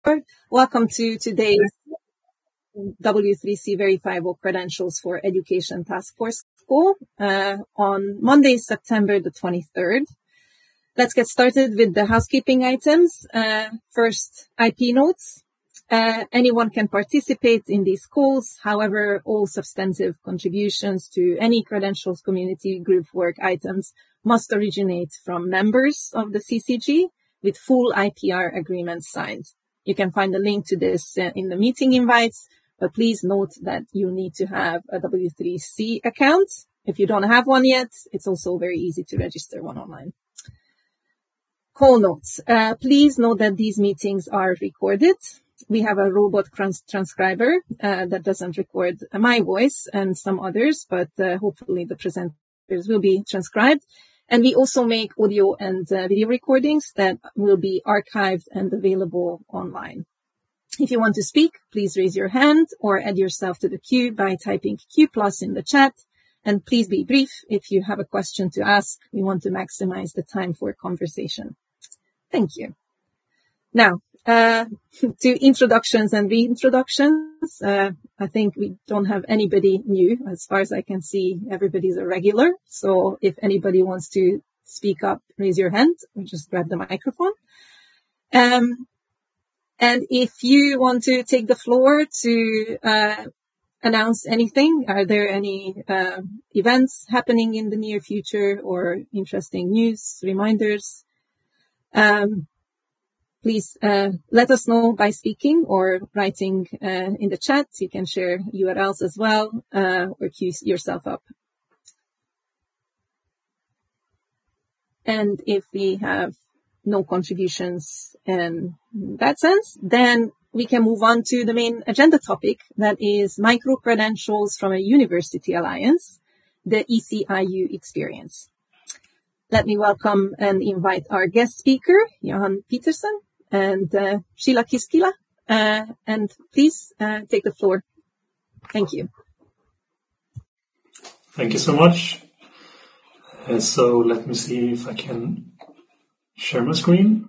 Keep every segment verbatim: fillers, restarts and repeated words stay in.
Welcome to today's W three C Verifiable Credentials for Education Task Force Call uh, on Monday, September the twenty-third. Let's get started with the housekeeping items. Uh, first, I P notes. Uh, anyone can participate in these calls. However, all substantive contributions to any credentials community group work items must originate from members of the C C G with full I P R agreements signed. You can find the link to this uh, in the meeting invites, but please note that you need to have a W three C account. If you don't have one yet, it's also very easy to register one online. Call notes. Uh, please note that these meetings are recorded. We have a robot transcriber uh, that doesn't record my voice and some others, but uh, hopefully the presenters will be transcribed. And we also make audio and uh, video recordings that will be archived and available online. If you want to speak, please raise your hand or add yourself to the queue by typing Q plus in the chat. And please be brief if you have a question to ask. We want to maximize the time for conversation. Thank you. Now, uh, to introductions and reintroductions. Uh, I think we don't have anybody new. As far as I can see, everybody's a regular. So if anybody wants to speak up, raise your hand or just grab the microphone. Um, and if you want to take the floor to uh, announce anything, are there any uh, events happening in the near future or interesting news, reminders? Um, Please uh, let us know by speaking or writing uh, in the chat. You can share U R Ls as well uh, or queue yourself up. And if we have no contributions in that sense, then we can move on to the main agenda topic, that is micro-credentials from a university alliance, the E C I U experience. Let me welcome and invite our guest speaker, Johan Petersen and uh, Sheila Kiskila, uh, and please uh, take the floor. Thank you. Thank you so much. Uh, so let me see if I can share my screen.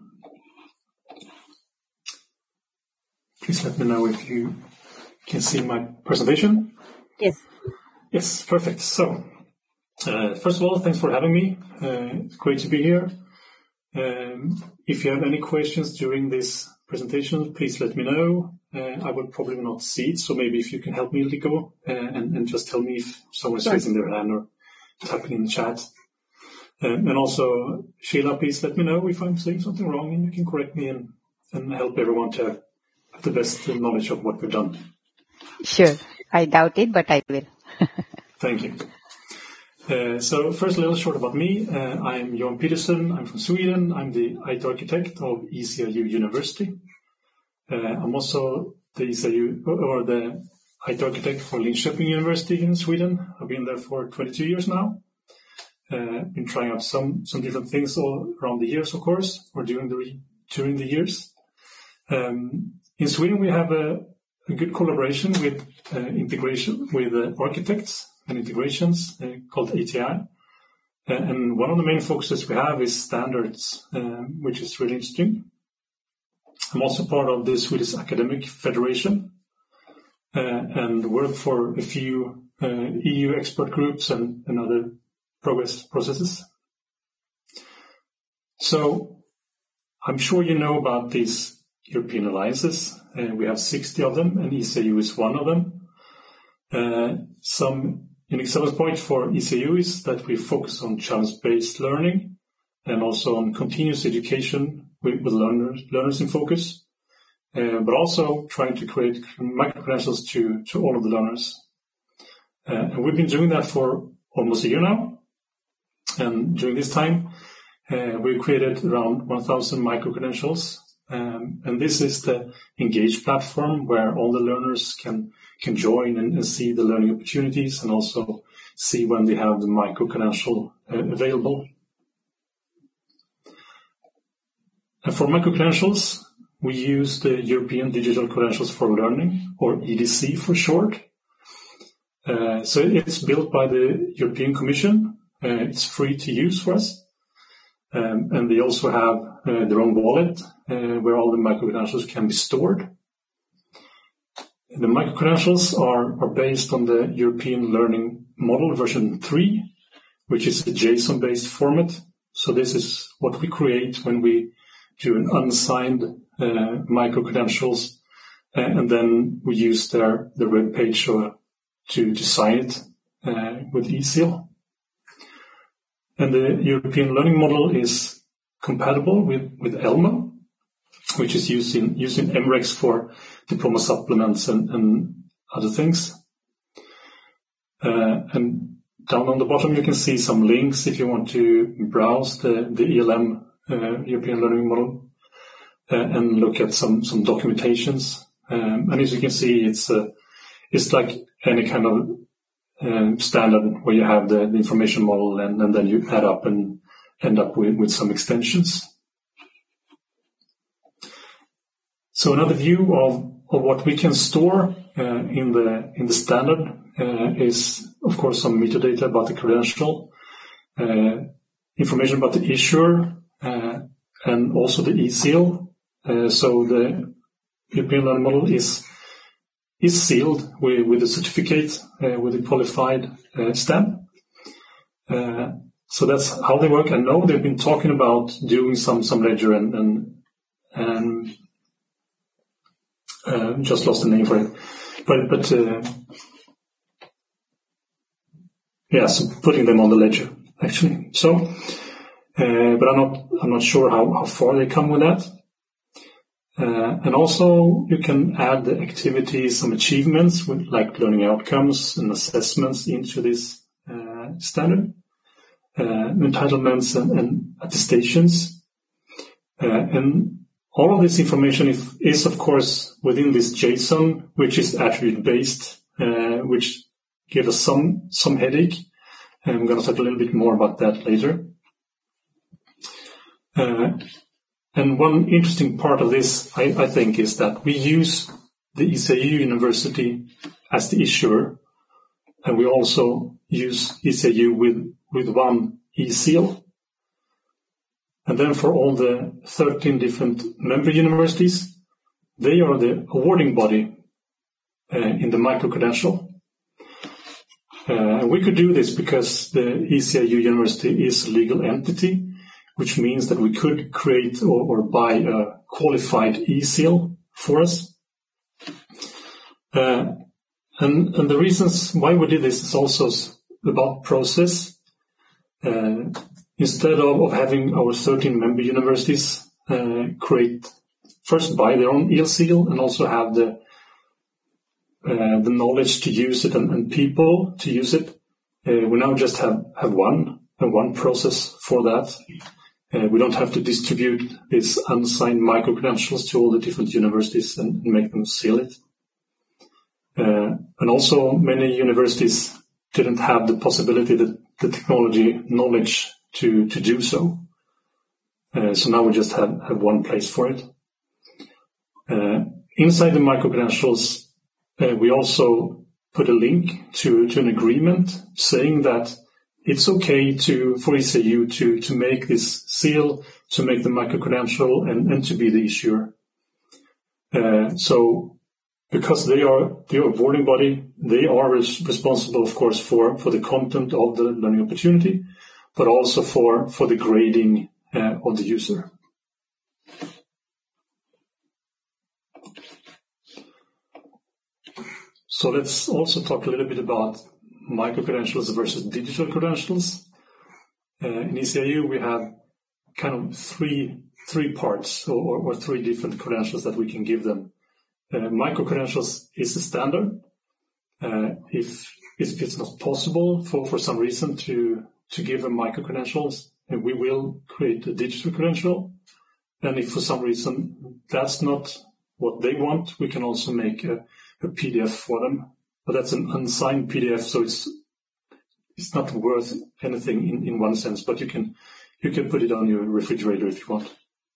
Please let me know if you can see my presentation. Yes. Yes, perfect. So, uh, first of all, thanks for having me. Uh, it's great to be here. Um, if you have any questions during this presentation, please let me know. Uh, I will probably not see it, so maybe if you can help me, Liko, uh, and, and just tell me if someone's Sure. raising their hand or typing in the chat. Um, and also, Sheila, please let me know if I'm saying something wrong, and you can correct me and, and help everyone to have the best knowledge of what we've done. Sure. I doubt it, but I will. Thank you. Uh, so first, a little short about me. Uh, I'm Johan Petersen. I'm from Sweden. I'm the I T architect of E C I U University. Uh, I'm also the E C I U or the I T architect for Linköping University in Sweden. I've been there for twenty-two years now. Uh, been trying out some some different things all around the years, of course, or during the during the years. Um, in Sweden, we have a, a good collaboration with uh, integration with uh, architects and integrations uh, called A T I. Uh, and one of the main focuses we have is standards, uh, which is really interesting. I'm also part of the Swedish Academic Federation uh, and work for a few uh, E U expert groups and, and other progress processes. So I'm sure you know about these European alliances. Uh, we have sixty of them, and E C I U is one of them. Uh, some unique selling point for E C I U is that we focus on challenge-based learning and also on continuous education with, with learners, learners in focus, uh, but also trying to create micro-credentials to, to all of the learners. Uh, and we've been doing that for almost a year now. And during this time, uh, we've created around one thousand micro-credentials. Um, and this is the Engage platform where all the learners can can join and, and see the learning opportunities and also see when they have the micro-credential uh, available. And for micro-credentials, we use the European Digital Credentials for Learning, or E D C for short. Uh, so it's built by the European Commission. Uh, it's free to use for us. Um, and they also have uh, their own wallet uh, where all the micro-credentials can be stored. The micro-credentials are, are based on the European Learning Model version three, which is a JSON-based format. So this is what we create when we do an unsigned uh, micro-credentials, uh, and then we use their the web page uh, to, to sign it uh, with eSeal. And the European Learning Model is compatible with, with ELMA, which is used in, used in M REX for diploma supplements and, and other things. Uh, and down on the bottom, you can see some links if you want to browse the, the E L M, uh, European Learning Model, uh, and look at some, some documentations. Um, and as you can see, it's, uh, it's like any kind of um, standard where you have the, the information model and, and then you add up and end up with, with some extensions. So another view of, of what we can store uh, in the in the standard uh, is, of course, some metadata about the credential, uh, information about the issuer, uh, and also the eSeal. Uh, so the European Learning Model is is sealed with, with a certificate uh, with a qualified uh, stamp. Uh, so that's how they work. I know they've been talking about doing some some ledger and and, and Uh, just lost the name for it, but but uh, yeah, so putting them on the ledger actually. So, uh, but I'm not I'm not sure how, how far they come with that. Uh, and also you can add the activities, some achievements with like learning outcomes and assessments into this uh, standard, uh, entitlements and, and attestations, uh, and all of this information is, is, of course, within this JSON, which is attribute-based, uh, which gives us some some headache. And I'm going to talk a little bit more about that later. Uh, and one interesting part of this, I, I think, is that we use the E C A U University as the issuer, and we also use E C A U with, with one eSeal. And then for all the thirteen different member universities, they are the awarding body uh, in the micro-credential. Uh, we could do this because the E C A U University is a legal entity, which means that we could create or, or buy a qualified eSeal for us. Uh, and, and the reasons why we did this is also about process. Uh, Instead of, of having our thirteen member universities uh, create, first buy their own eSeal and also have the uh, the knowledge to use it and, and people to use it, uh, we now just have, have one and one process for that. Uh, we don't have to distribute these unsigned micro-credentials to all the different universities and, and make them seal it. Uh, and also many universities didn't have the possibility, that the technology knowledge to, to do so. Uh, so now we just have, have one place for it. Uh, inside the micro-credentials, uh, we also put a link to, to an agreement saying that it's okay to, for E C A U to, to make this seal, to make the micro-credential and, and to be the issuer. Uh, so because they are the awarding body, they are res- responsible, of course, for, for the content of the learning opportunity, but also for, for the grading uh, of the user. So let's also talk a little bit about micro-credentials versus digital credentials. Uh, in E C A U, we have kind of three three parts or, or three different credentials that we can give them. Uh, micro-credentials is the standard. Uh, if, if it's not possible for, for some reason to to give them micro-credentials, and we will create a digital credential. And if for some reason that's not what they want, we can also make a, a P D F for them. But that's an unsigned P D F, so it's it's not worth anything in, in one sense, but you can you can put it on your refrigerator if you want.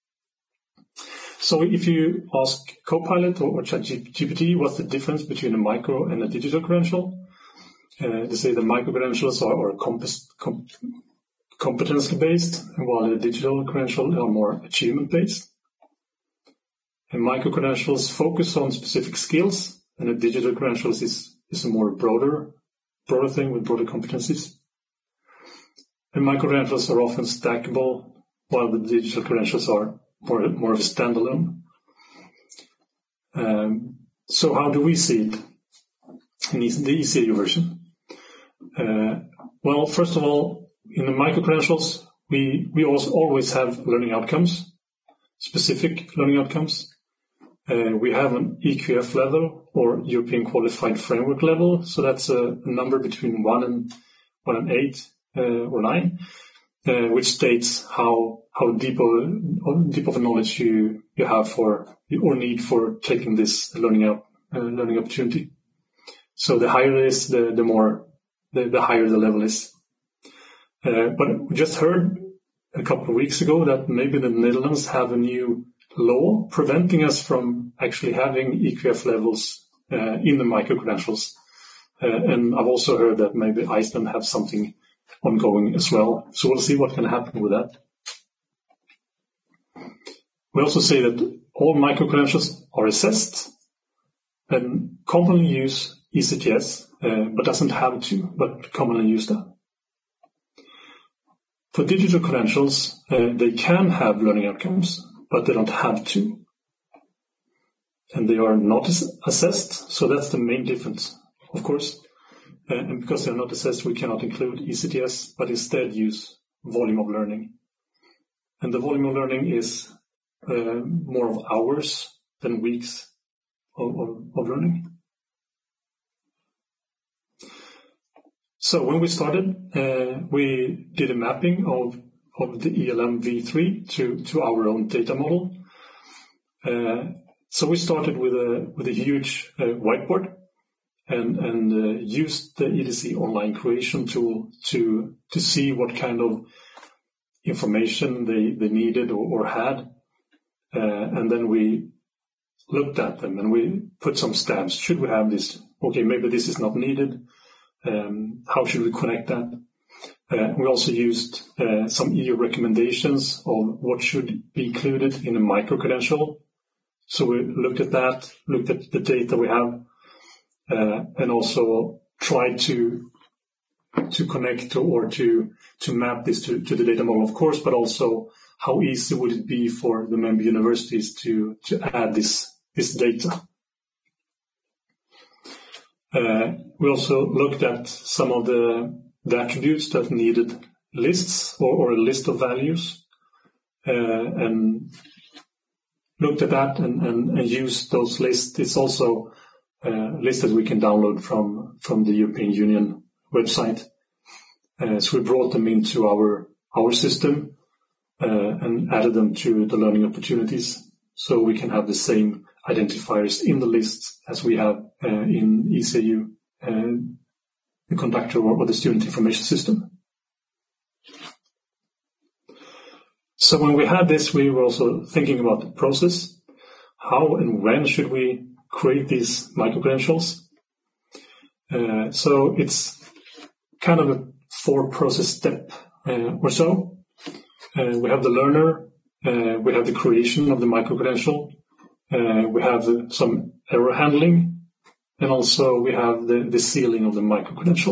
So if you ask Copilot or, or ChatGPT what's the difference between a micro and a digital credential, Uh, they say the micro-credentials are, are comp- com- competency-based, while the digital credentials are more achievement-based. And micro-credentials focus on specific skills, and the digital credentials is, is a more broader, broader thing with broader competencies. And micro-credentials are often stackable, while the digital credentials are more, more of a standalone. Um, so how do we see it in the E C A U version? Uh, well, first of all, in the micro-credentials, we, we also always have learning outcomes, specific learning outcomes. Uh, we have an E Q F level or European Qualified Framework level, so that's a, a number between one and one and eight uh, or nine, uh, which states how how deep of deep of a knowledge you you have for or need for taking this learning out uh, learning opportunity. So the higher it is, the the more the, the higher the level is. Uh, but we just heard a couple of weeks ago that maybe the Netherlands have a new law preventing us from actually having E Q F levels uh, in the micro-credentials. Uh, and I've also heard that maybe Iceland have something ongoing as well. So we'll see what can happen with that. We also say that all micro-credentials are assessed and commonly use E C T S, uh, but doesn't have to, but commonly use that. For digital credentials, uh, they can have learning outcomes, but they don't have to. And they are not assessed, so that's the main difference, of course. Uh, and because they're not assessed, we cannot include E C T S, but instead use volume of learning. And the volume of learning is uh, more of hours than weeks of, of, of learning. So when we started, uh, we did a mapping of, of the E L M v three to, to our own data model. Uh, so we started with a with a huge uh, whiteboard and and uh, used the E D C online creation tool to to see what kind of information they, they needed or, or had, uh, and then we looked at them and we put some stamps. Should we have this? Okay, maybe this is not needed. Um, how should we connect that? Uh, we also used uh, some E U recommendations of what should be included in a micro-credential. So we looked at that, looked at the data we have, uh, and also tried to to connect to, or to to map this to, to the data model, of course, but also how easy would it be for the member universities to to add this this data. Uh, we also looked at some of the, the attributes that needed lists or, or a list of values, uh, and looked at that and, and, and used those lists. It's also a list that we can download from, from the European Union website. Uh, so we brought them into our, our system uh, and added them to the learning opportunities, so we can have the same identifiers in the list as we have uh, in E C A U, uh, the conductor or, or the student information system. So when we had this, we were also thinking about the process. How and when should we create these micro-credentials? Uh, so it's kind of a four-process step uh, or so. Uh, we have the learner, uh, we have the creation of the micro-credential, Uh, we have uh, some error handling, and also we have the, the sealing of the micro-credential.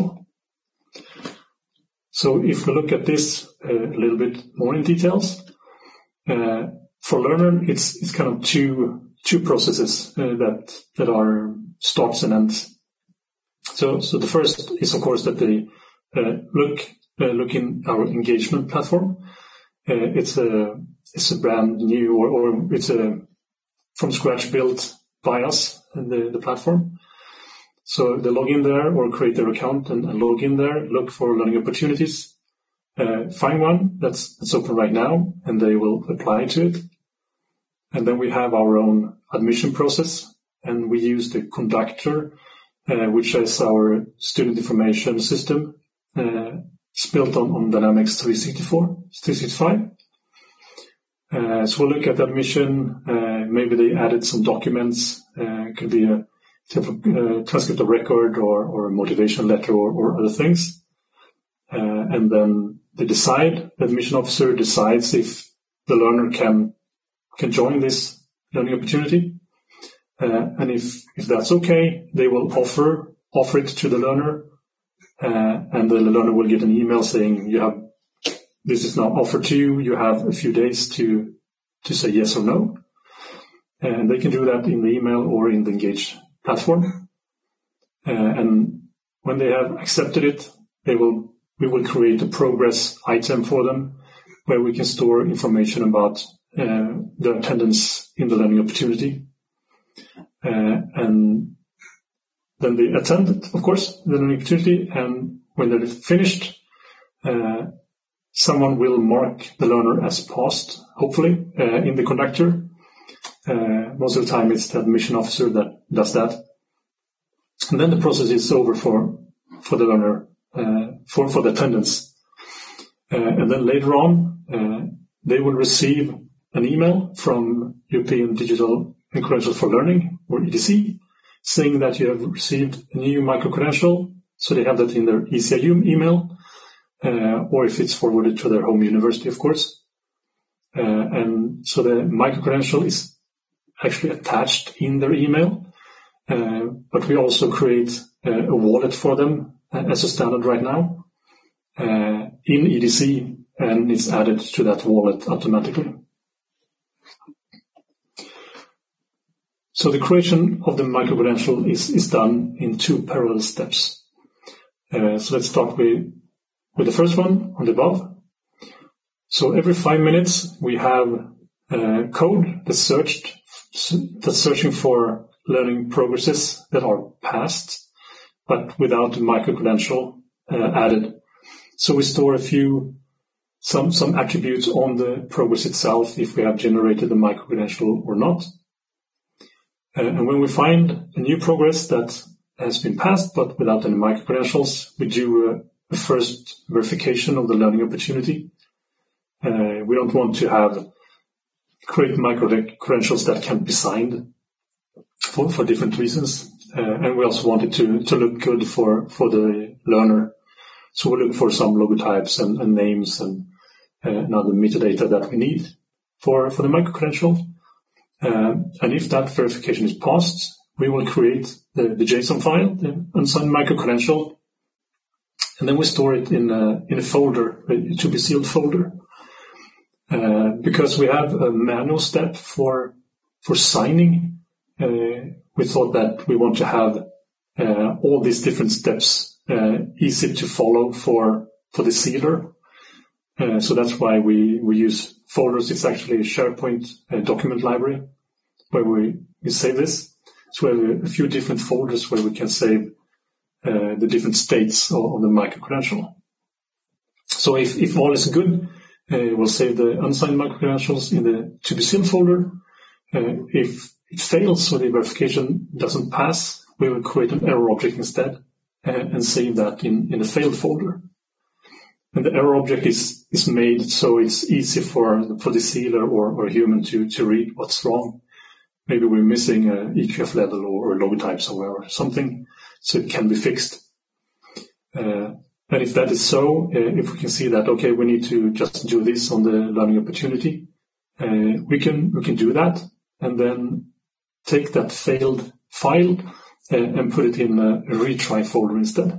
So if we look at this uh, a little bit more in details, uh, for learner, it's it's kind of two two processes uh, that that are starts and ends. So so the first is of course that they uh, look uh, look in our engagement platform. Uh, it's a it's a brand new or, or it's a from scratch built by us and the, the platform. So they log in there or create their account and, and log in there, look for learning opportunities, uh, find one that's, that's open right now, and they will apply to it. And then we have our own admission process, and we use the conductor, uh, which is our student information system. Uh, it's built on, on Dynamics three sixty-four, three sixty-five. Uh, so we'll look at the admission. Uh, maybe they added some documents. Uh, it could be a uh, transcript of record or, or a motivation letter or, or other things. Uh, and then they decide, the admission officer decides if the learner can can join this learning opportunity. Uh, and if, if that's okay, they will offer offer it to the learner, uh, and the learner will get an email saying, you have, this is now offered to you, you have a few days to, to say yes or no. And they can do that in the email or in the Engage platform. Uh, and when they have accepted it, they will, we will create a progress item for them where we can store information about uh, their attendance in the learning opportunity. Uh, and then they attend, of course, the learning opportunity, and when they're finished, uh, someone will mark the learner as passed, hopefully, uh, in the conductor. Uh, most of the time it's the admission officer that does that. And then the process is over for, for the learner, uh, for, for the attendance. Uh, and then later on, uh, they will receive an email from European Digital and Credentials for Learning, or E D C, saying that you have received a new micro-credential. So they have that in their E C I U email, uh, or if it's forwarded to their home university, of course. Uh, and so the micro-credential is actually attached in their email, uh, but we also create uh, a wallet for them uh, as a standard right now uh, in E D C, and it's added to that wallet automatically. So the creation of the micro-credential is, is done in two parallel steps. Uh, so let's start with, with the first one on the above. So every five minutes we have uh, code that's searched, that's searching for learning progresses that are passed, but without the micro-credential uh, added. So we store a few, some, some attributes on the progress itself if we have generated the micro-credential or not. Uh, and when we find a new progress that has been passed but without any micro-credentials, we do a, a first verification of the learning opportunity. Uh, we don't want to have create micro-credentials that can be signed for, for different reasons. Uh, and we also want it to, to look good for, for the learner. So we look for some logotypes and, and names and, uh, and other metadata that we need for, for the micro-credential. Uh, and if that verification is passed, we will create the, the JSON file, the unsigned micro-credential, and then we store it in a, in a folder, a to be sealed folder. Uh, because we have a manual step for, for signing, uh, we thought that we want to have uh, all these different steps uh, easy to follow for, for the sealer. Uh, so that's why we, we use folders. It's actually a SharePoint uh, document library where we, we save this. So we have a few different folders where we can save uh, the different states of, of the micro-credential. So if, if all is good, uh, we'll save the unsigned micro-credentials in the to be sealed folder. Uh, if it fails or the verification doesn't pass, we will create an error object instead uh, and save that in, in a failed folder. And the error object is, is made so it's easy for, for the sealer or, or human to, to read what's wrong. Maybe we're missing a E Q F level or a logotype somewhere or something, so it can be fixed. Uh, and if that is so, uh, if we can see that, okay, we need to just do this on the learning opportunity, uh, we can we can do that and then take that failed file uh, and put it in a retry folder instead.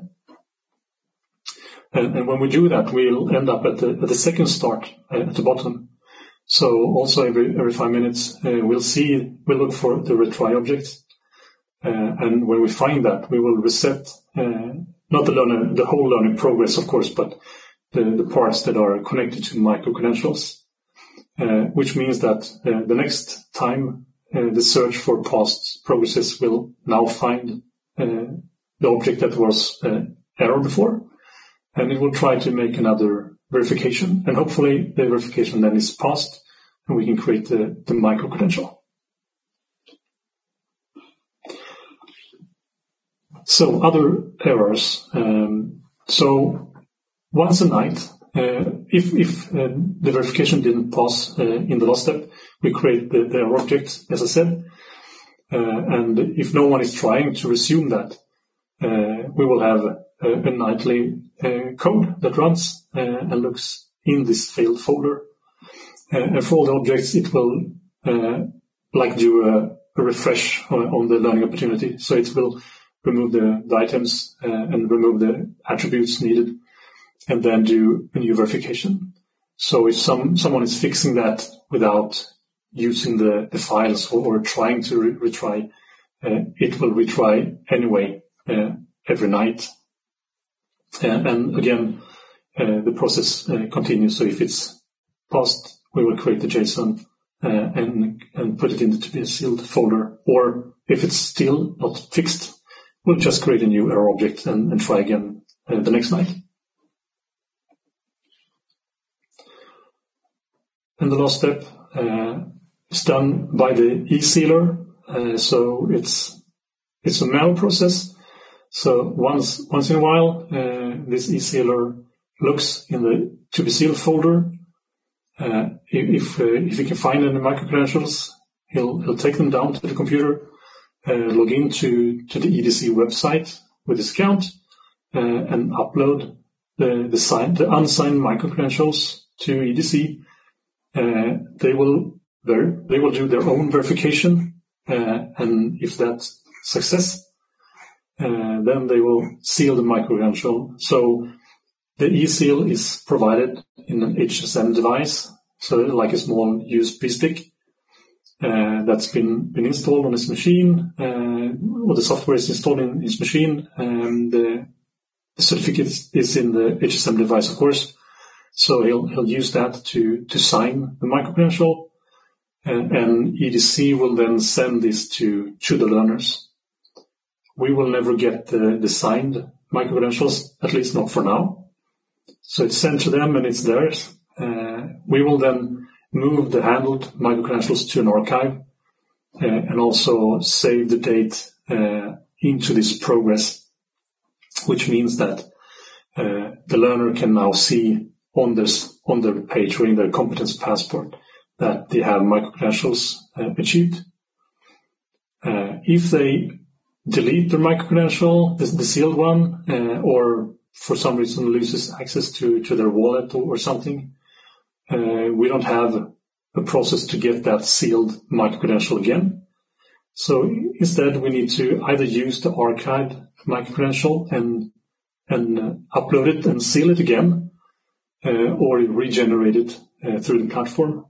And, and when we do that, we'll end up at the, at the second start uh, at the bottom. So also every every five minutes, uh, we'll see, we'll look for the retry objects. Uh, and when we find that, we will reset, uh, not the learner, the whole learning progress, of course, but the, the parts that are connected to micro-credentials, uh, which means that uh, the next time uh, the search for past progresses will now find uh, the object that was uh, error before, and it will try to make another verification, and hopefully the verification then is passed, and we can create the, the micro-credential. So other errors. Um, so once a night, uh, if, if uh, the verification didn't pass uh, in the last step, we create the, the error object, as I said. Uh, and if no one is trying to resume that, uh, we will have a, a nightly uh, code that runs uh, and looks in this failed folder. Uh, and for all the objects, it will uh, like do a, a refresh on, on the learning opportunity. So it will remove the, the items uh, and remove the attributes needed, and then do a new verification. So if some someone is fixing that without using the, the files or, or trying to re- retry, uh, it will retry anyway uh, every night. Uh, and again, uh, the process uh, continues. So if it's passed, we will create the JSON uh, and and put it in the to be sealed folder. Or if it's still not fixed, we'll just create a new error object and, and try again uh, the next night. And the last step uh, is done by the e-sealer. Uh, so it's it's a manual process. So once once in a while, uh, this e-sealer looks in the to be sealed folder. Uh, if uh, if he can find any micro-credentials, he'll he'll take them down to the computer, uh, log into to the E D C website with his account, uh, and upload the the, signed, the unsigned micro-credentials to E D C. Uh, they will ver- they will do their own verification, uh, and if that's success, uh, then they will seal the micro-credential. So the e-seal is provided in an H S M device, so like a small U S B stick uh, that's been been installed on his machine, uh, or the software is installed in his machine. Um, the, the certificate is in the H S M device, of course. So he'll he'll use that to to sign the micro-credential, and, and E D C will then send this to to the learners. We will never get the, the signed micro-credentials, at least not for now. So it's sent to them and it's theirs. Uh, we will then move the handled micro-credentials to an archive uh, and also save the date uh, into this progress, which means that uh, the learner can now see on this on their page or in their competence passport that they have micro-credentials uh, achieved. Uh, if they delete their micro-credential, the, the sealed one, uh, or for some reason loses access to, to their wallet or, or something, uh, we don't have a process to get that sealed micro-credential again. So instead, we need to either use the archived micro-credential and and uh, upload it and seal it again, uh, or regenerate it uh, through the platform.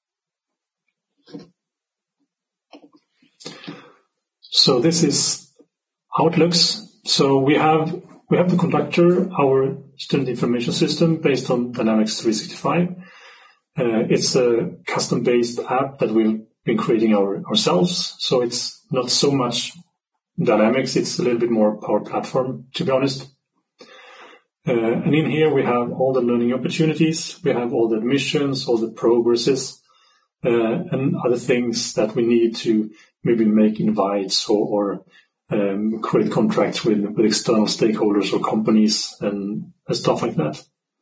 So this is how it looks. So we have we have the Conductor, our student information system based on Dynamics three sixty-five. Uh, it's a custom-based app that we've been creating our, ourselves. So it's not so much Dynamics, it's a little bit more Power Platform, to be honest. Uh, and in here we have all the learning opportunities, we have all the admissions, all the progresses, uh, and other things that we need to maybe make invites or, or um, create contracts with, with external stakeholders or companies and, and stuff like that.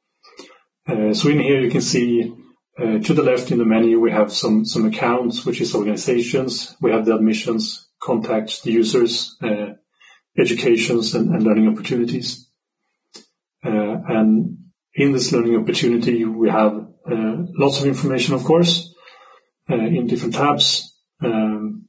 Uh, so in here you can see uh, to the left in the menu we have some, some accounts, which is organizations. We have the admissions, contacts, the users, uh, educations and, and learning opportunities. Uh, and in this learning opportunity, we have uh, lots of information, of course, uh, in different tabs. Um,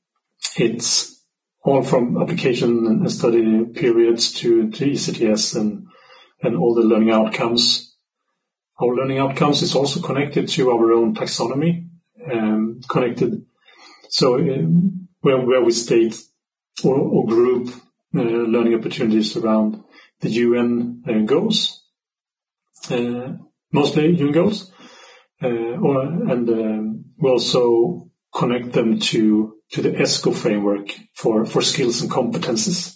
it's all from application and study periods to, to E C T S and, and all the learning outcomes. Our learning outcomes is also connected to our own taxonomy, um, connected. So um, where, where we state or, or group uh, learning opportunities around the U N uh, goals, uh, mostly U N goals, uh, or, and um, we also connect them to, to the ESCO framework for, for skills and competences.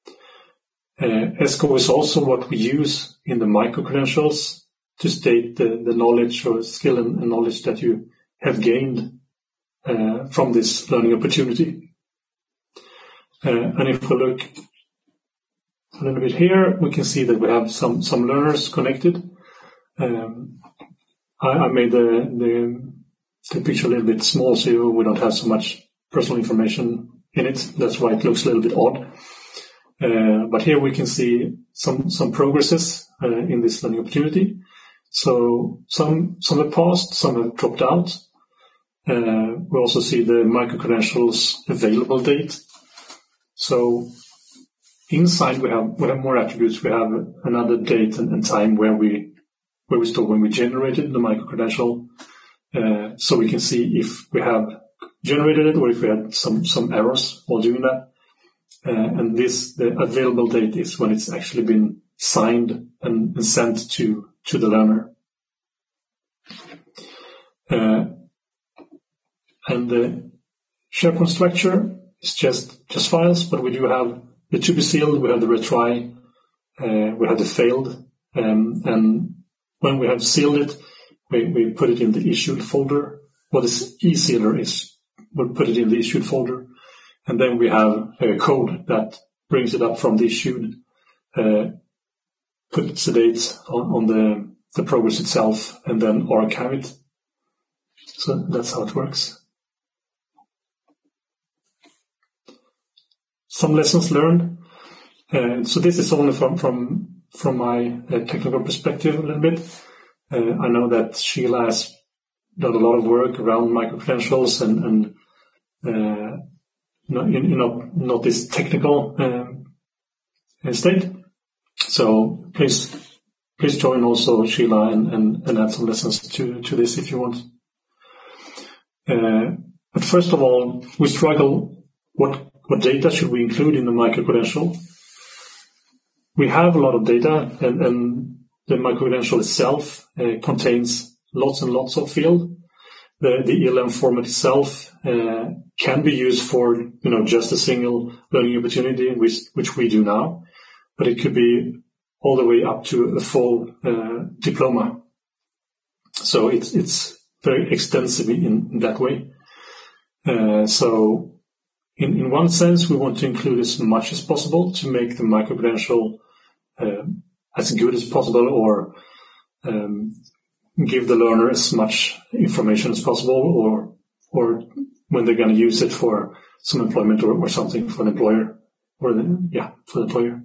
Uh, ESCO is also what we use in the micro-credentials to state the, the knowledge or skill and, and knowledge that you have gained uh, from this learning opportunity. Uh, and if we look a little bit here, we can see that we have some, some learners connected. Um, I, I made the, the, the picture a little bit small so we don't have so much personal information in it. That's why it looks a little bit odd. Uh, but here we can see some, some progresses uh, in this learning opportunity. So some, some have passed, some have dropped out. Uh, we also see the micro-credentials available date. So inside we have, we have more attributes. We have another date and, and time where we, where we store when we generated the micro-credential. Uh, so we can see if we have generated it or if we had some, some errors while doing that. Uh, and this, the available date is when it's actually been signed and, and sent to, to the learner. Uh, and the SharePoint structure is just, just files, but we do have the to be sealed, we have the retry, uh, we have the failed, um, and when we have sealed it, we, we put it in the issued folder. What is e-sealer is, we'll put it in the issued folder. And then we have a code that brings it up from the issued, uh, puts the date on, on the, the progress itself, and then archive it. So that's how it works. Some lessons learned. Uh, so this is only from, from, from my uh, technical perspective a little bit. Uh, I know that Sheila has done a lot of work around micro-credentials and, and uh, Not, you know, not this technical um, state. So please, please join also Sheila and, and, and add some lessons to, to this if you want. Uh, but first of all, we struggle. What what data should we include in the micro-credential? We have a lot of data, and, and the micro-credential itself uh, contains lots and lots of field. The, the E L M format itself uh, can be used for, you know, just a single learning opportunity, which, which we do now, but it could be all the way up to a full uh, diploma. So it's it's very extensive in, in that way. Uh, so in, in one sense, we want to include as much as possible to make the micro-credential uh, as good as possible, or um, give the learner as much information as possible, or or when they're going to use it for some employment or, or something for an employer, or the, yeah, for the employer.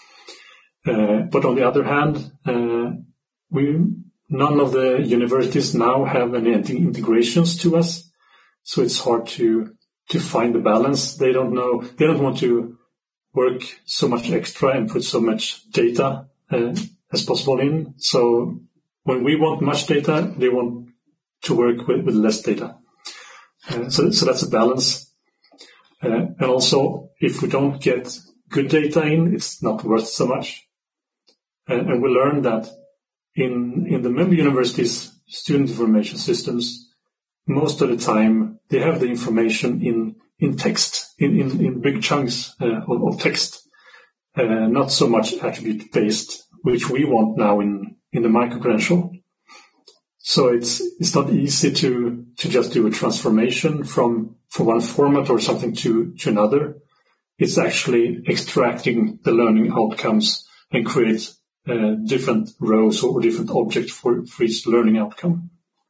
Uh, but on the other hand, uh, we none of the universities now have any integrations to us, so it's hard to to find the balance. They don't know. They don't want to work so much extra and put so much data uh, as possible in. So when we want much data, they want to work with, with less data. Uh, so, so that's a balance. Uh, and also, if we don't get good data in, it's not worth so much. Uh, and we learned that in, in the member universities' student information systems, most of the time they have the information in, in text, in, in, in big chunks uh, of, of text, uh, not so much attribute-based, which we want now in, in the micro-credential. So it's it's not easy to, to just do a transformation from, from one format or something to, to another. It's actually extracting the learning outcomes and create uh, different rows or different objects for, for each learning outcome.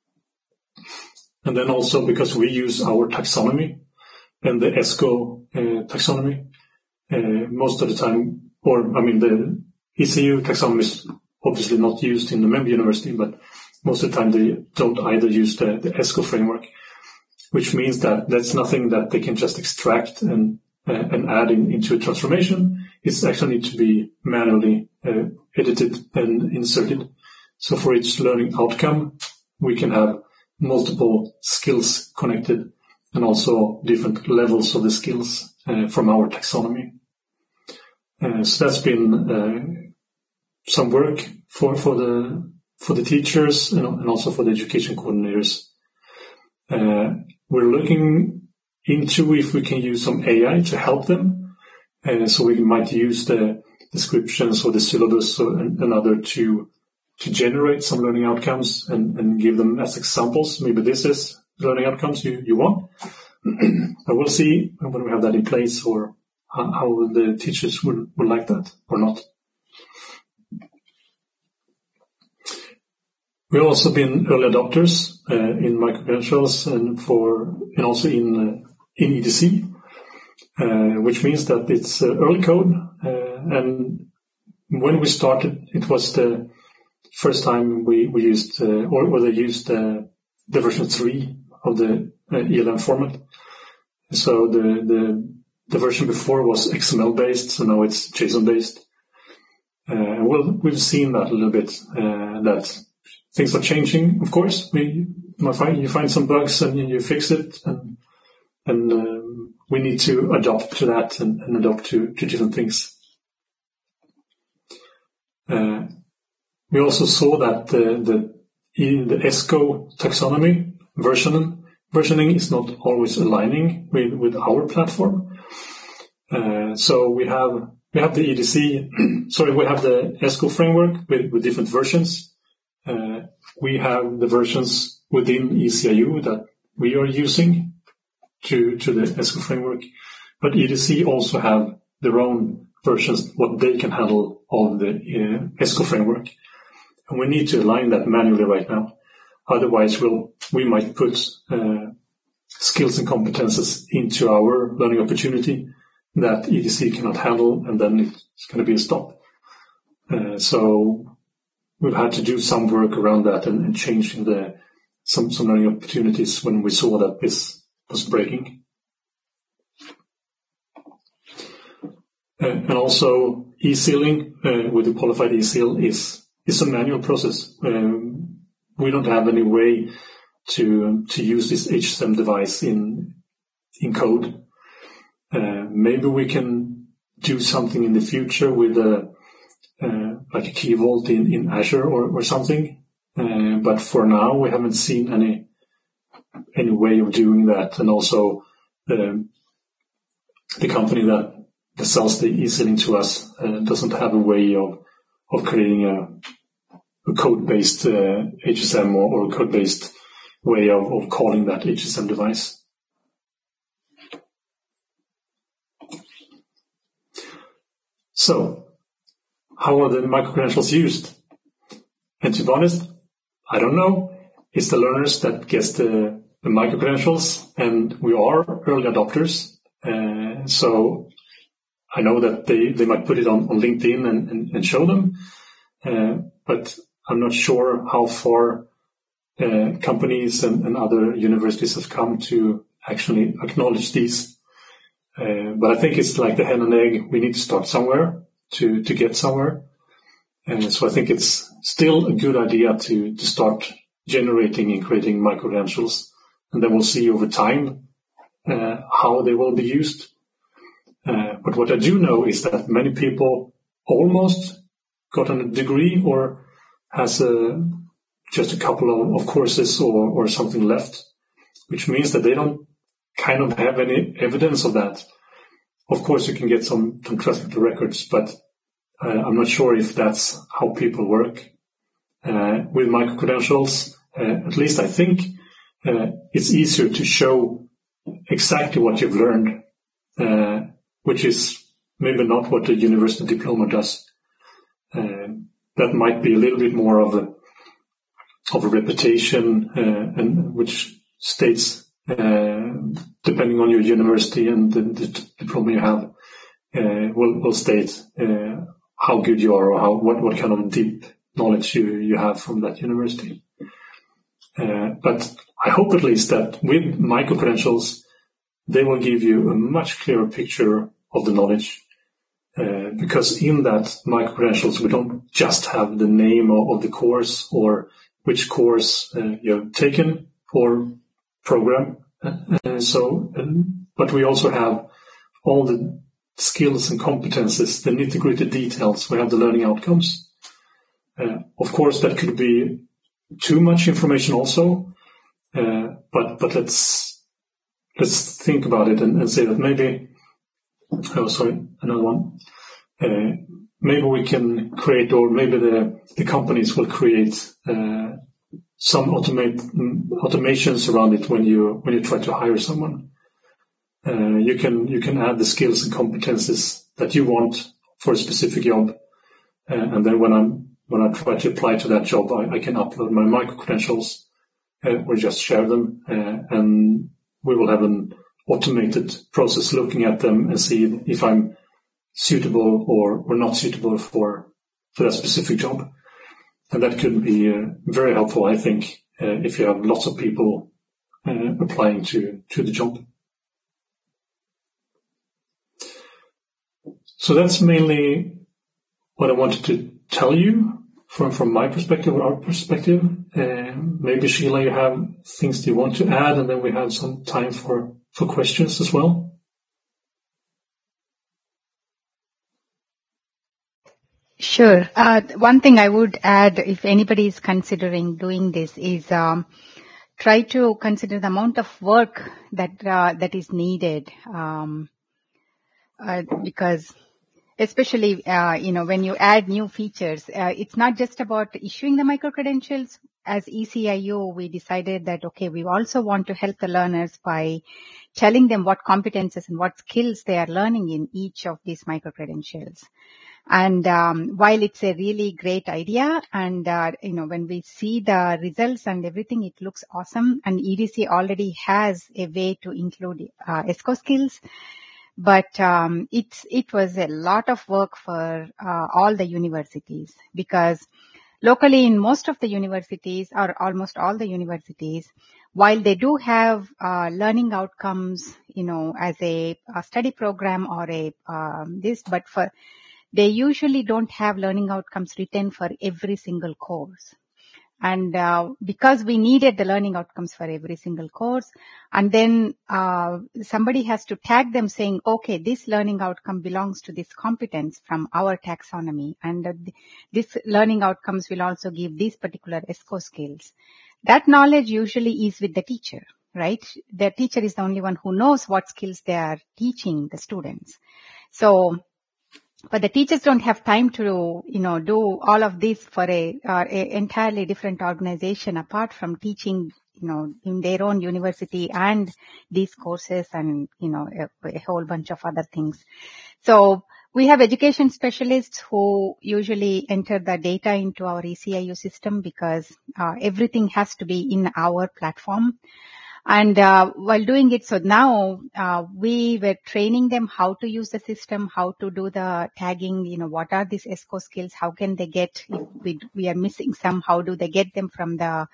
And then also because we use our taxonomy and the ESCO uh, taxonomy, uh, most of the time, or I mean the E C U taxonomy is obviously not used in the member university, but most of the time they don't either use the, the ESCO framework, which means that that's nothing that they can just extract and uh, and add in, into a transformation. It's actually need to be manually uh, edited and inserted. So for each learning outcome, we can have multiple skills connected and also different levels of the skills uh, from our taxonomy. Uh, so that's been uh, some work for, for the for the teachers and, and also for the education coordinators. Uh, we're looking into if we can use some A I to help them. Uh, so we might use the descriptions or the syllabus or, and, and other to to generate some learning outcomes and, and give them as examples. Maybe this is learning outcomes you, you want. But we'll see when we have that in place, or how, how the teachers would, would like that or not. We've also been early adopters uh, in micro-credentials and for and also in uh, in E D C, uh, which means that it's uh, early code. Uh, and when we started, it was the first time we, we used, uh, or, or they used uh, the version three of the uh, E L M format. So the, the, the version before was X M L based, so now it's JSON based. Uh, and we'll, we've seen that a little bit, uh, that things are changing. Of course, we, you find, you find some bugs and you fix it, and, and um, we need to adapt to that and, and adapt to, to different things. Uh, we also saw that the, the, in the ESCO taxonomy versioning, versioning is not always aligning with, with our platform. Uh, so we have, we have the E D C, sorry, we have the ESCO framework with, with different versions. Uh, we have the versions within E C I U that we are using to, to the ESCO framework, but E D C also have their own versions, what they can handle of the uh, ESCO framework. And we need to align that manually right now. Otherwise, we'll, we might put uh, skills and competences into our learning opportunity that E D C cannot handle, and then it's going to be a stop. Uh, so we've had to do some work around that and, and changing the some, some learning opportunities when we saw that this was breaking. Uh, and also e-sealing uh, with the qualified e-seal is is a manual process. Um, we don't have any way to to use this H S M device in in code. Uh, maybe we can do something in the future with a uh, like a key vault in, in Azure or, or something. Uh, but for now, we haven't seen any any way of doing that. And also, um, the company that that sells the e-sealing to us uh, doesn't have a way of of creating a, a code-based uh, H S M or, or a code-based way of, of calling that H S M device. So, how are the micro-credentials used? And to be honest, I don't know. It's the learners that gets the, the micro-credentials, and we are early adopters. Uh, so I know that they, they might put it on, on LinkedIn and, and, and show them, uh, but I'm not sure how far uh, companies and, and other universities have come to actually acknowledge these. Uh, but I think it's like the hen and egg. We need to start somewhere to, to get somewhere. And so I think it's still a good idea to, to start generating and creating micro-credentials. And then we'll see over time uh, how they will be used. Uh, but what I do know is that many people almost got a degree or has a, just a couple of, of courses or, or something left, which means that they don't kind of have any evidence of that. Of course, you can get some, some traffic to records, but uh, I'm not sure if that's how people work. Uh, with micro-credentials, uh, at least I think uh, it's easier to show exactly what you've learned, uh, which is maybe not what the university diploma does. Uh, that might be a little bit more of a of a reputation, uh, and which states, uh, depending on your university and the, the diploma you have, uh, will will state uh, how good you are or how what, what kind of deep knowledge you, you have from that university. Uh, but I hope at least that with micro-credentials, they will give you a much clearer picture of the knowledge. Uh, because in that micro-credentials, we don't just have the name of, of the course or which course uh, you have taken or program. Uh, so, um, but we also have all the skills and competences, the nitty-gritty details. We have the learning outcomes. Uh, of course, that could be too much information also. Uh, but but let's let's think about it and, and say that maybe. Oh, sorry, another one. Uh, maybe we can create, or maybe the, the companies will create uh, some automate automations around it when you when you try to hire someone. Uh, you can you can add the skills and competences that you want for a specific job, uh, and then when I'm when I try to apply to that job, I, I can upload my micro credentials uh, or just share them, uh, and we will have an automated process looking at them and see if I'm suitable or, or not suitable for, for that specific job. And that could be uh, very helpful, I think, uh, if you have lots of people uh, applying to, to the job. So that's mainly what I wanted to tell you from, from my perspective or our perspective. Uh, maybe, Sheila, you have things that you want to add, and then we have some time for, for questions as well. Sure. Uh, one thing I would add, if anybody is considering doing this, is um, try to consider the amount of work that uh, that is needed, um, uh, because especially uh, you know when you add new features, uh, it's not just about issuing the micro-credentials. As E C I U, we decided that, okay, we also want to help the learners by telling them what competences and what skills they are learning in each of these micro-credentials. And um, while it's a really great idea, and uh, you know, when we see the results and everything, it looks awesome. And E D C already has a way to include uh, ESCO skills, but um, it's it was a lot of work for uh, all the universities, because locally in most of the universities, or almost all the universities, while they do have uh, learning outcomes, you know, as a, a study program or a um, this, but for they usually don't have learning outcomes written for every single course. And uh, because we needed the learning outcomes for every single course, and then uh, somebody has to tag them saying, okay, this learning outcome belongs to this competence from our taxonomy, and uh, this learning outcomes will also give these particular ESCO skills. That knowledge usually is with the teacher, right? The teacher is the only one who knows what skills they are teaching the students. So but the teachers don't have time to, you know, do all of this for a, uh, a entirely different organization apart from teaching, you know, in their own university and these courses and, you know, a, a whole bunch of other things. So we have education specialists who usually enter the data into our E C I U system, because uh, everything has to be in our platform. And uh, while doing it, so now uh, we were training them how to use the system, how to do the tagging, you know, what are these ESCO skills, how can they get, if we, we are missing some, how do they get them from the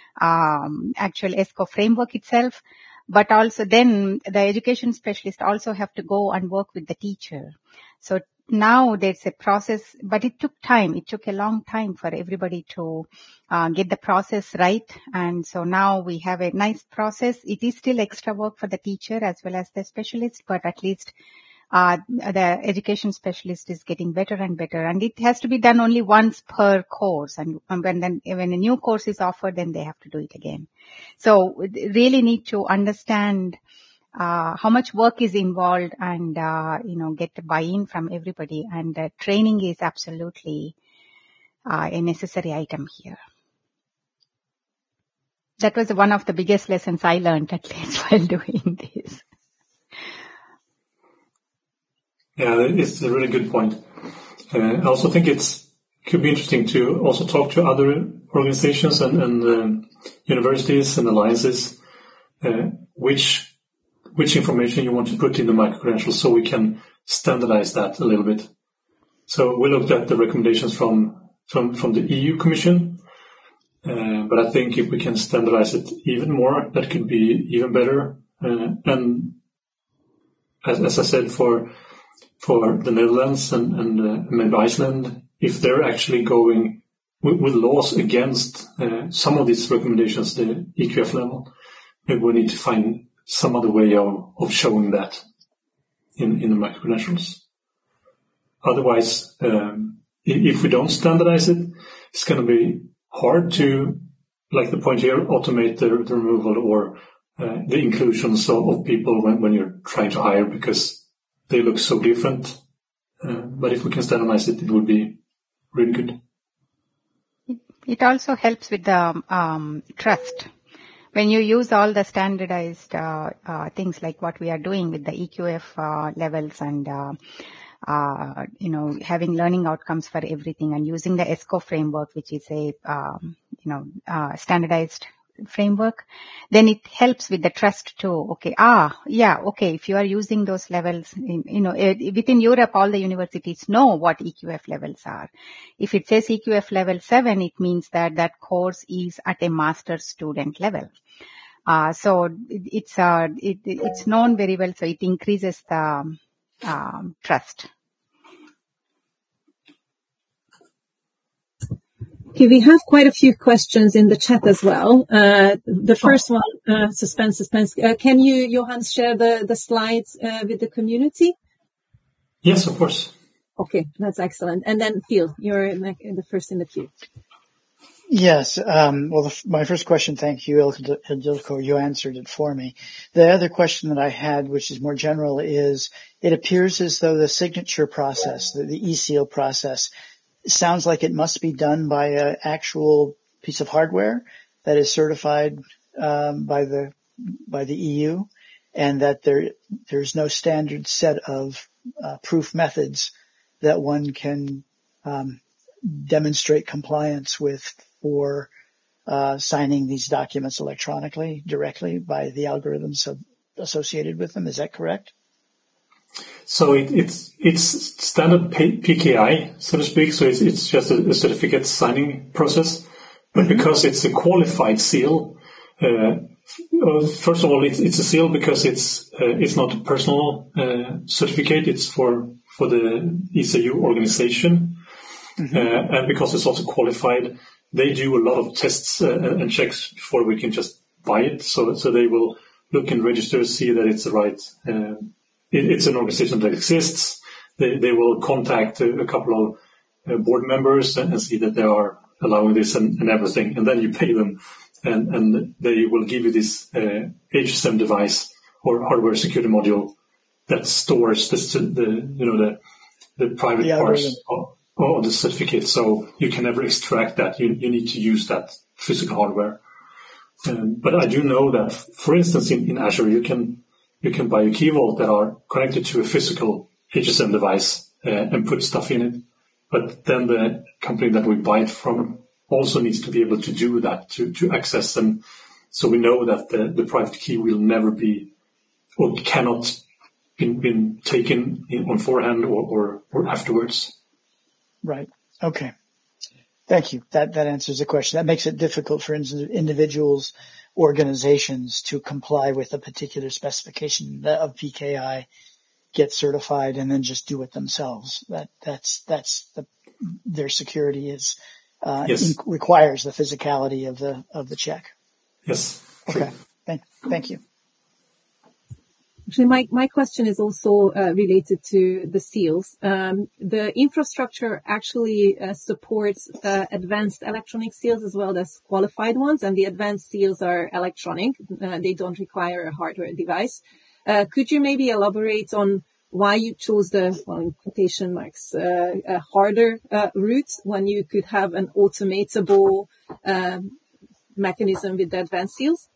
um, actual ESCO framework itself. But also then the education specialist also have to go and work with the teacher. So now there's a process, but it took time. It took a long time for everybody to uh, get the process right. And so now we have a nice process. It is still extra work for the teacher as well as the specialist, but at least uh, the education specialist is getting better and better. And it has to be done only once per course. And when, then, when a new course is offered, then they have to do it again. So really need to understand Uh, how much work is involved, and, uh, you know, get buy-in from everybody. And uh, training is absolutely uh, a necessary item here. That was one of the biggest lessons I learned, at least while doing this. Yeah, it's a really good point. Uh, I also think it's could be interesting to also talk to other organizations and, and um, universities and alliances, uh, which which information you want to put in the micro-credentials, so we can standardize that a little bit. So we looked at the recommendations from from, from the E U Commission, uh, but I think if we can standardize it even more, that could be even better. Uh, and as, as I said, for for the Netherlands and, and uh, maybe Iceland, if they're actually going with, with laws against uh, some of these recommendations, the E Q F level, maybe we need to find some other way of, of showing that in, in the micro-credentials. Otherwise, um, if we don't standardize it, it's going to be hard to, like the point here, automate the, the removal or uh, the inclusions of, of people when, when you're trying to hire, because they look so different. Uh, but if we can standardize it, it would be really good. It, it also helps with the um, trust. When you use all the standardized uh, uh, things like what we are doing with the E Q F uh, levels and, uh, uh, you know, having learning outcomes for everything, and using the ESCO framework, which is a, um, you know, uh, standardized framework, then it helps with the trust too. Okay, ah, yeah, okay, if you are using those levels, in, you know, it, within Europe, all the universities know what E Q F levels are. If it says E Q F level seven, it means that that course is at a master's student level. Uh, so it, it's, uh, it, it's known very well, so it increases the um, trust. Okay, we have quite a few questions in the chat as well. Uh, the first one, uh, suspense, suspense. Uh, can you, Johan, share the, the slides uh, with the community? Yes, of course. Okay, that's excellent. And then Phil, you're the first in the queue. Yes. Um, well, the, my first question, thank you, Ildiko. You answered it for me. The other question that I had, which is more general, is it appears as though the signature process, the, the e-seal process, sounds like it must be done by an actual piece of hardware that is certified um, by the by the E U, and that there there's no standard set of uh, proof methods that one can um, demonstrate compliance with for uh, signing these documents electronically directly by the algorithms of, associated with them. Is that correct? So it, it's it's standard P K I, so to speak. So it's it's just a, a certificate signing process, but mm-hmm. because it's a qualified seal, uh, first of all, it's it's a seal because it's uh, it's not a personal uh, certificate. It's for for the E C U organization, mm-hmm. uh, and because it's also qualified, they do a lot of tests uh, and checks before we can just buy it. So so they will look and register, see that it's the right. Uh, It's an organization that exists. They, they will contact a, a couple of uh, board members and, and see that they are allowing this and, and everything. And then you pay them, and, and they will give you this uh, H S M device or hardware security module that stores the, the you know the the private the parts of, of the certificate. So you can never extract that. You you need to use that physical hardware. Um, but I do know that, for instance, in, in Azure, you can. You can buy a key vault that are connected to a physical H S M device uh, and put stuff in it. But then the company that we buy it from also needs to be able to do that, to, to access them. So we know that the, the private key will never be or cannot be been taken in, on forehand or, or, or afterwards. Right. Okay. Thank you. That that answers the question. That makes it difficult for individuals, organizations to comply with a particular specification of P K I, get certified, and then just do it themselves. That that's that's the, their security is uh, yes. in, requires the physicality of the of the check. Yes. Okay. Thank thank you. Actually, my, my question is also uh, related to the seals. Um, the infrastructure actually uh, supports uh, advanced electronic seals as well as qualified ones, and the advanced seals are electronic. Uh, they don't require a hardware device. Uh, could you maybe elaborate on why you chose the, well, in quotation marks, uh, a harder uh, route when you could have an automatable um, mechanism with the advanced seals?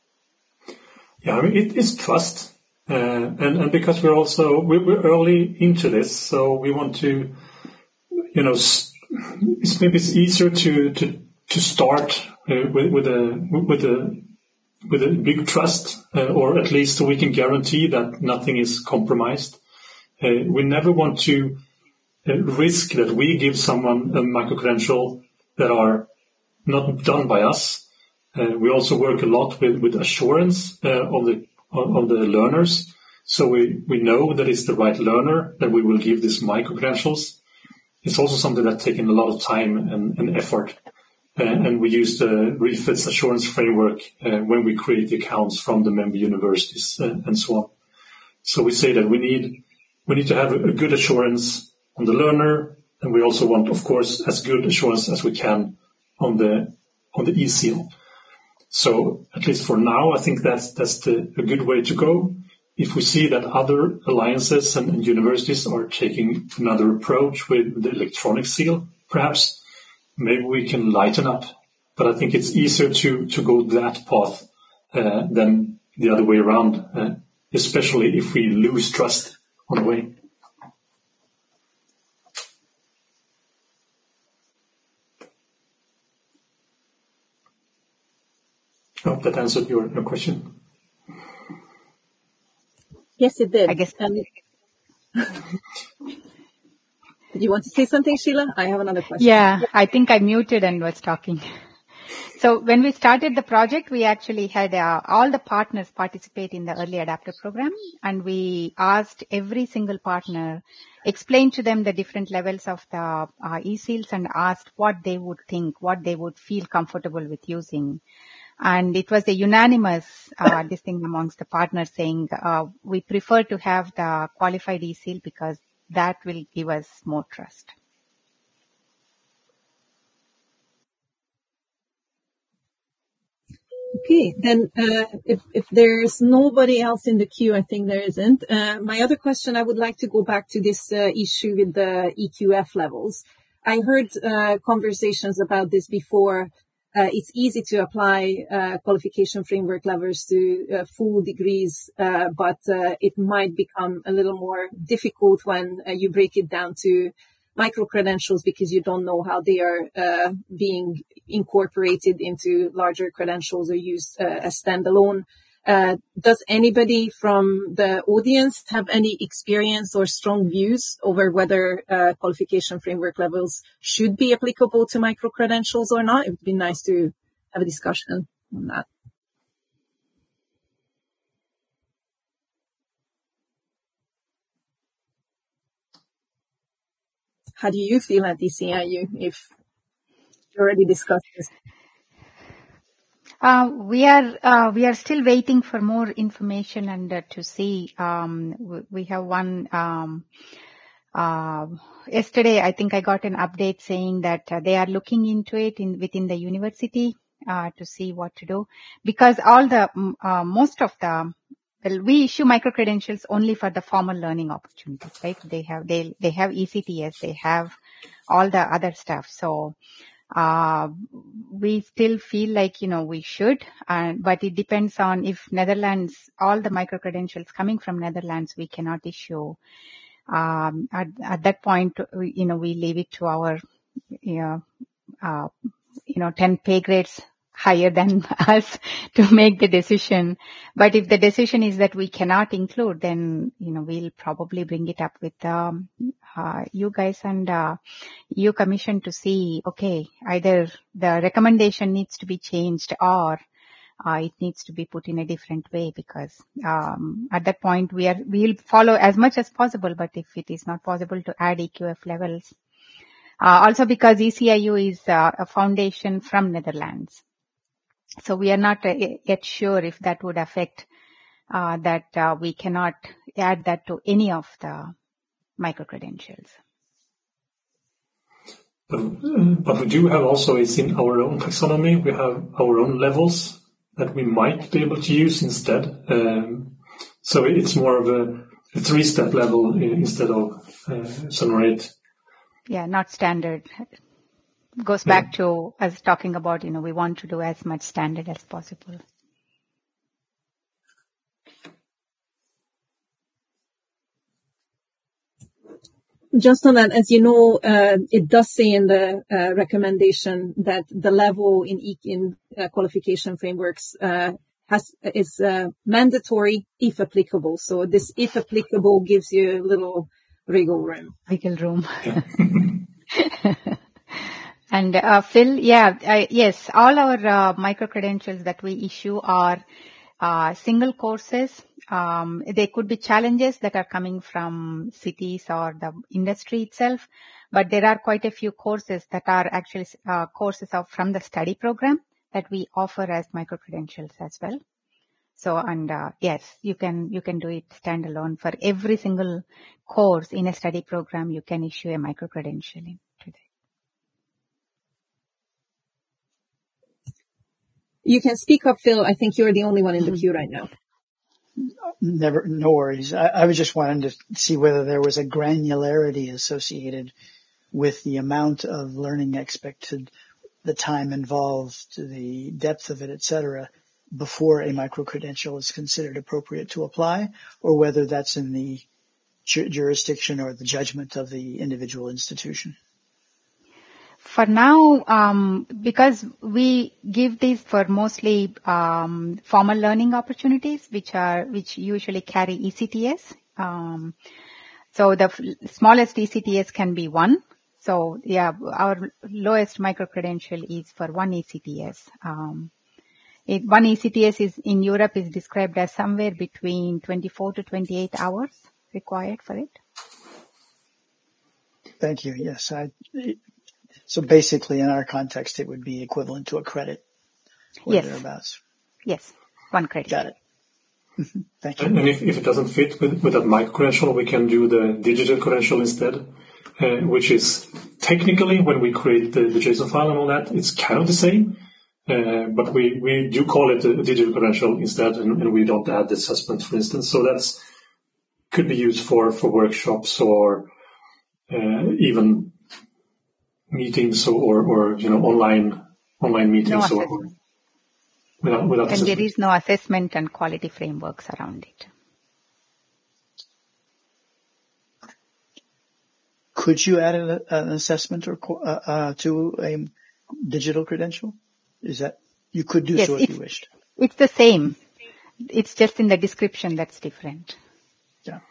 Yeah, I mean, it is trust. Uh, and, and because we're also, we're, we're early into this, so we want to, you know, it's maybe it's easier to, to, to start uh, with, with a, with a, with a big trust, uh, or at least so we can guarantee that nothing is compromised. Uh, we never want to uh, risk that we give someone a micro-credential that are not done by us. Uh, we also work a lot with, with assurance uh, of the of the learners. So we, we know that it's the right learner that we will give these micro-credentials. It's also something that's taken a lot of time and, and effort. Uh, and we use the REFITS assurance framework uh, when we create the accounts from the member universities uh, and so on. So we say that we need we need to have a, a good assurance on the learner, and we also want, of course, as good assurance as we can on the on the e-seal. So at least for now, I think that's that's the, a good way to go. If we see that other alliances and, and universities are taking another approach with the electronic seal, perhaps, maybe we can lighten up. But I think it's easier to, to go that path uh, than the other way around, uh, especially if we lose trust on the way. I hope that answered your, your question. Yes, it did. I guess. Um, did you want to say something, Sheila? I have another question. Yeah, I think I muted and was talking. So when we started the project, we actually had uh, all the partners participate in the early adapter program, and we asked every single partner, explain to them the different levels of the uh, e-seals and asked what they would think, what they would feel comfortable with using. And it was a unanimous uh, this thing amongst the partners saying uh, we prefer to have the qualified e-seal because that will give us more trust. Okay, then uh, if, if there's nobody else in the queue, I think there isn't. Uh, my other question, I would like to go back to this uh, issue with the E Q F levels. I heard uh, conversations about this before. Uh, it's easy to apply uh, qualification framework levels to uh, full degrees, uh, but uh, it might become a little more difficult when uh, you break it down to micro-credentials because you don't know how they are uh, being incorporated into larger credentials or used uh, as standalone. Uh, does anybody from the audience have any experience or strong views over whether uh, qualification framework levels should be applicable to micro-credentials or not? It would be nice to have a discussion on that. How do you feel at D C I U if you already discussed this? Uh, we are uh, we are still waiting for more information and uh, to see. Um, we, we have one. Um, uh, yesterday, I think I got an update saying that uh, they are looking into it in within the university uh, to see what to do because all the uh, most of the well, we issue micro credentials only for the formal learning opportunities, right? They have they they have E C T S, they have all the other stuff, so. Uh, we still feel like, you know, we should, uh, but it depends on if Netherlands, all the micro credentials coming from Netherlands, we cannot issue. Um, at, at that point, we, you know, we leave it to our, you know, uh, you know, ten pay grades higher than us to make the decision. But if the decision is that we cannot include, then, you know, we'll probably bring it up with um, uh, you guys and uh, E U Commission to see, okay, either the recommendation needs to be changed or uh, it needs to be put in a different way because um, at that point we are, we'll follow as much as possible, but if it is not possible to add E Q F levels, uh, also because E C I U is uh, a foundation from Netherlands. So we are not uh, yet sure if that would affect uh, that uh, we cannot add that to any of the micro-credentials. But, uh, but we do have also, it's in our own taxonomy, we have our own levels that we might be able to use instead. Um, so it's more of a, a three-step level instead of uh, seven or eight. Yeah, not standard. Goes Yeah. back to us talking about, you know, we want to do as much standard as possible. Just on that, as you know, uh, it does say in the uh, recommendation that the level in, e- in uh, qualification frameworks uh, has is uh, mandatory if applicable. So this if applicable gives you a little wiggle room. Wiggle room. And uh, Phil, yeah, uh, yes, all our uh, micro-credentials that we issue are uh, single courses. Um, they could be challenges that are coming from cities or the industry itself, but there are quite a few courses that are actually uh, courses of from the study program that we offer as micro-credentials as well. So, and uh, yes, you can you can do it standalone for every single course in a study program. You can issue a micro-credential in today. You can speak up, Phil. I think you're the only one in the queue right now. Never, no worries. I, I was just wanting to see whether there was a granularity associated with the amount of learning expected, the time involved, the depth of it, et cetera, before a micro-credential is considered appropriate to apply, or whether that's in the ju- jurisdiction or the judgment of the individual institution. For now, um, because we give these for mostly um, formal learning opportunities, which are which usually carry E C T S. Um, so the f- smallest E C T S can be one. So yeah, our lowest micro-credential is for one E C T S. Um, it, one E C T S is in Europe is described as somewhere between twenty-four to twenty-eight hours required for it. Thank you. Yes. I, so basically in our context, it would be equivalent to a credit or Yes. thereabouts. Yes. One credit. Got it. Thank you. And if, if it doesn't fit with, with that micro-credential, we can do the digital credential instead, uh, which is technically, when we create the, the JSON file and all that, it's kind of the same, uh, but we, we do call it a digital credential instead, and, and we don't add the assessment, for instance. So that's could be used for, for workshops or uh, even meetings or, or, you know, online online meetings. No or assessment. without, without And assessment. there is no assessment and quality frameworks around it. Could you add an, an assessment or uh, uh, to a digital credential? Is that you could do Yes, so if you wished? It's the same. It's just in the description that's different. Yeah.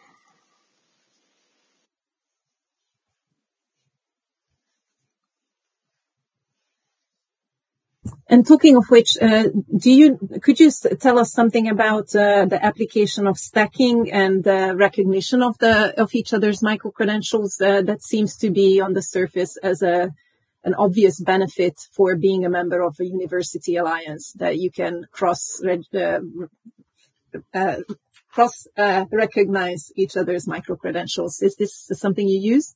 And talking of which, uh, do you could you s- tell us something about uh, the application of stacking and uh, recognition of the of each other's micro credentials? Uh, that seems to be on the surface as a an obvious benefit for being a member of a university alliance, that you can cross uh, uh, cross uh, recognize each other's micro credentials. Is this something you use?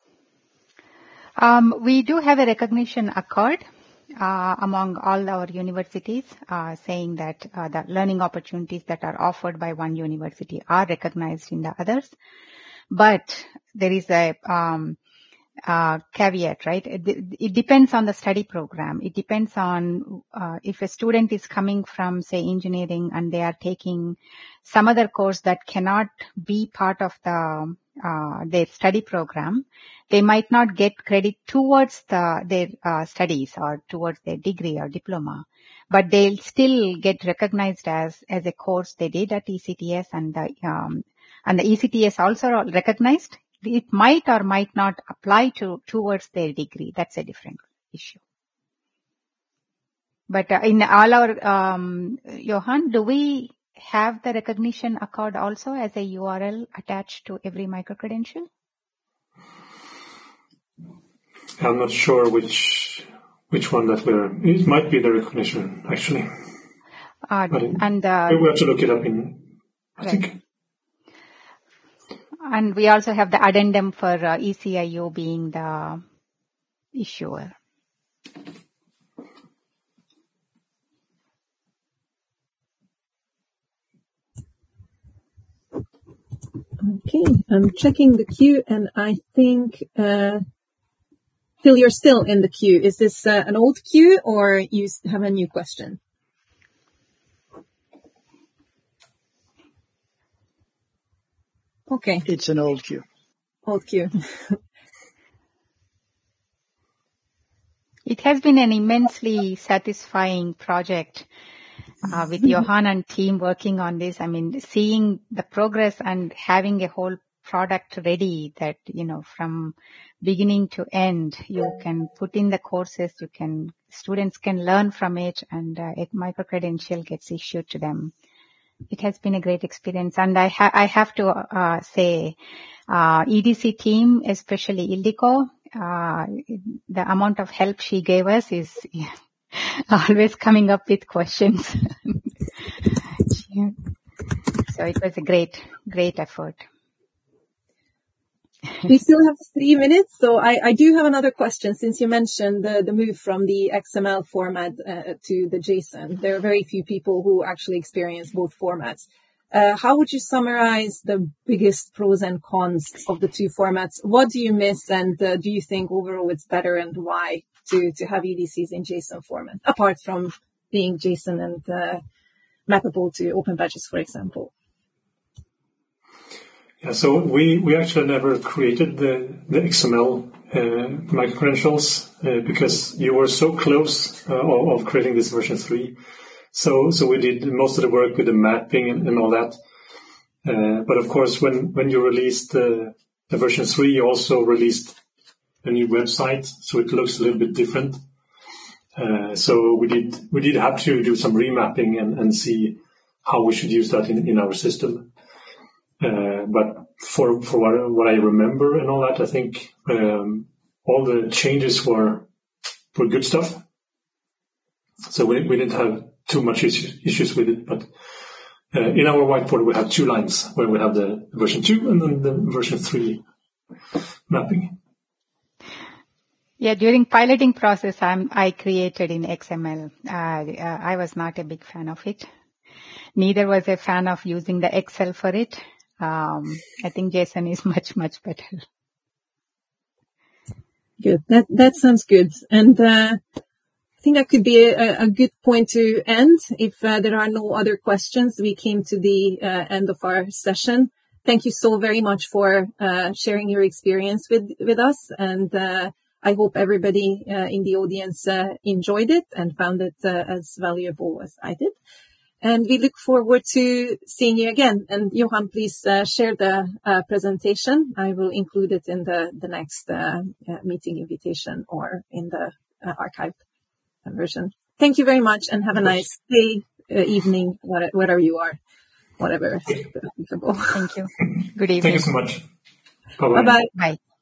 Um, we do have a recognition accord uh, among all our universities, uh, saying that uh, the learning opportunities that are offered by one university are recognized in the others. But there is a um, uh, caveat, right? It, it depends on the study program. It depends on uh, if a student is coming from, say, engineering, and they are taking some other course that cannot be part of the uh, their study program. They might not get credit towards the, their uh, studies or towards their degree or diploma, but they'll still get recognized as as a course they did at E C T S, and the um, and the E C T S also recognized. It might or might not apply to towards their degree. That's a different issue. But uh, in all our, um, Johan, do we have the recognition accord also as a U R L attached to every micro-credential? I'm not sure which which one that we're. It might be the recognition, actually. Uh, But it, and uh, we have to look it up in, I right. think. And we also have the addendum for uh, E C I U being the issuer. Okay, I'm checking the queue, and I think, uh, Phil, you're still in the queue. Is this uh, an old queue, or you have a new question? Okay. It's an old queue. Old queue. It has been an immensely satisfying project uh, with Johan and team working on this. I mean, seeing the progress and having a whole product ready that, you know, from beginning to end, you can put in the courses, you can, students can learn from it, and uh, a micro-credential gets issued to them. It has been a great experience. And I, ha- I have to uh, say, uh, E D C team, especially Ildiko, uh, the amount of help she gave us is yeah, always coming up with questions. So it was a great, great effort. We still have three minutes, so I, I do have another question. Since you mentioned the, the move from the X M L format uh, to the JSON, there are very few people who actually experience both formats. Uh, how would you summarize the biggest pros and cons of the two formats? What do you miss, and uh, do you think overall it's better, and why to, to have E D Cs in JSON format, apart from being JSON and uh, mappable to Open Badges, for example? Yeah, so we, we actually never created the, the X M L uh, micro-credentials uh, because you were so close uh, of, of creating this version three. So, so we did most of the work with the mapping and, and all that. Uh, but of course, when, when you released uh, the version three, you also released a new website, so it looks a little bit different. Uh, so we did we did have to do some remapping and, and see how we should use that in, in our system. Uh, but for for what, what I remember and all that, I think um, all the changes were were good stuff. So we we didn't have too much issues, issues with it. But uh, in our whiteboard, we have two lines where we have the version two and then the version three mapping. Yeah, during piloting process, I'm, I created in X M L. Uh, uh, I was not a big fan of it. Neither was a fan of using the Excel for it. Um, I think JSON is much, much better. Good. That, that sounds good. And, uh, I think that could be a, a good point to end. If uh, there are no other questions, we came to the uh, end of our session. Thank you so very much for uh, sharing your experience with, with us. And, uh, I hope everybody uh, in the audience uh, enjoyed it and found it uh, as valuable as I did. And we look forward to seeing you again. And Johan, please uh, share the uh, presentation. I will include it in the, the next uh, uh, meeting invitation or in the uh, archived version. Thank you very much and have a nice day, uh, evening, wherever you are, whatever is applicable. Thank you. Good evening. Thank you so much. Bye-bye. Bye-bye. Bye.